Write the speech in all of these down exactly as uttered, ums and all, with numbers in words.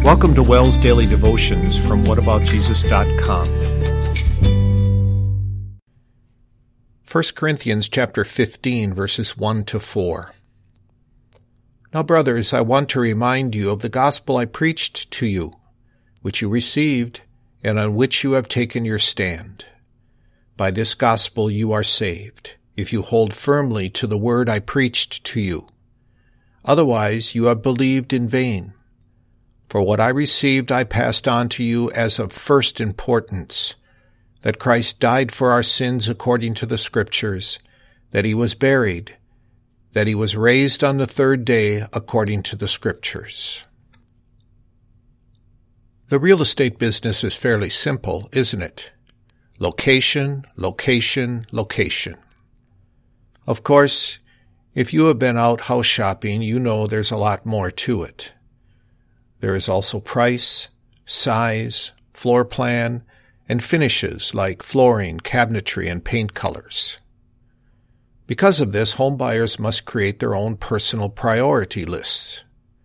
Welcome to Wells Daily Devotions from what about jesus dot com. First Corinthians chapter fifteen, verses one to four. Now, brothers, I want to remind you of the gospel I preached to you, which you received, and on which you have taken your stand. By this gospel you are saved, if you hold firmly to the word I preached to you. Otherwise you have believed in vain. For what I received I passed on to you as of first importance, that Christ died for our sins according to the Scriptures, that he was buried, that he was raised on the third day according to the Scriptures. The real estate business is fairly simple, isn't it? Location, location, location. Of course, if you have been out house shopping, you know there's a lot more to it. There is also price, size, floor plan, and finishes like flooring, cabinetry, and paint colors. Because of this, home buyers must create their own personal priority lists.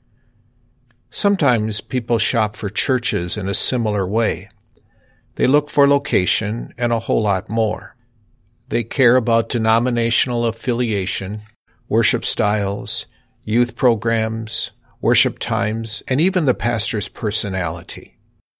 Sometimes people shop for churches in a similar way. They look for location and a whole lot more. They care about denominational affiliation, worship styles, youth programs, worship times, and even the pastor's personality.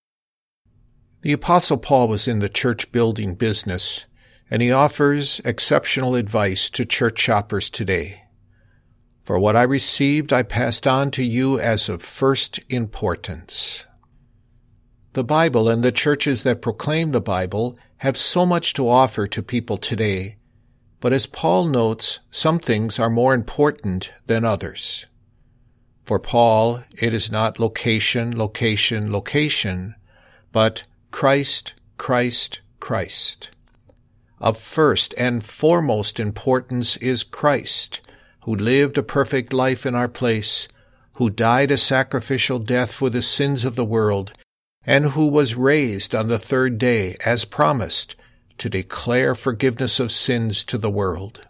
The Apostle Paul was in the church-building business, and he offers exceptional advice to church shoppers today. For what I received I passed on to you as of first importance. The Bible and the churches that proclaim the Bible have so much to offer to people today, but as Paul notes, some things are more important than others. For Paul, it is not location, location, location, but Christ, Christ, Christ. Of first and foremost importance is Christ, who lived a perfect life in our place, who died a sacrificial death for the sins of the world, and who was raised on the third day, as promised, to declare forgiveness of sins to the world.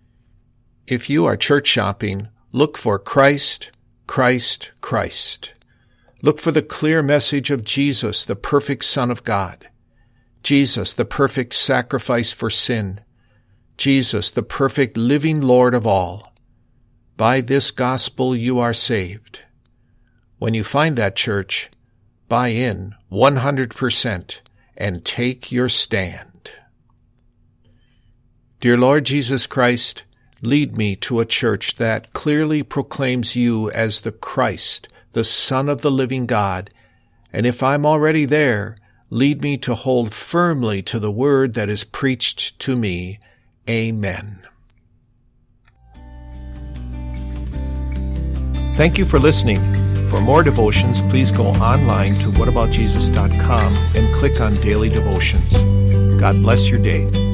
If you are church shopping, look for Christ, Christ, Christ. Look for the clear message of Jesus, the perfect Son of God. Jesus, the perfect sacrifice for sin. Jesus, the perfect living Lord of all. By this gospel you are saved. When you find that church, buy in one hundred percent and take your stand. Dear Lord Jesus Christ, lead me to a church that clearly proclaims you as the Christ, the Son of the living God, and if I'm already there, lead me to hold firmly to the word that is preached to me. Amen. Thank you for listening. For more devotions, please go online to what about jesus dot com and click on Daily Devotions. God bless your day.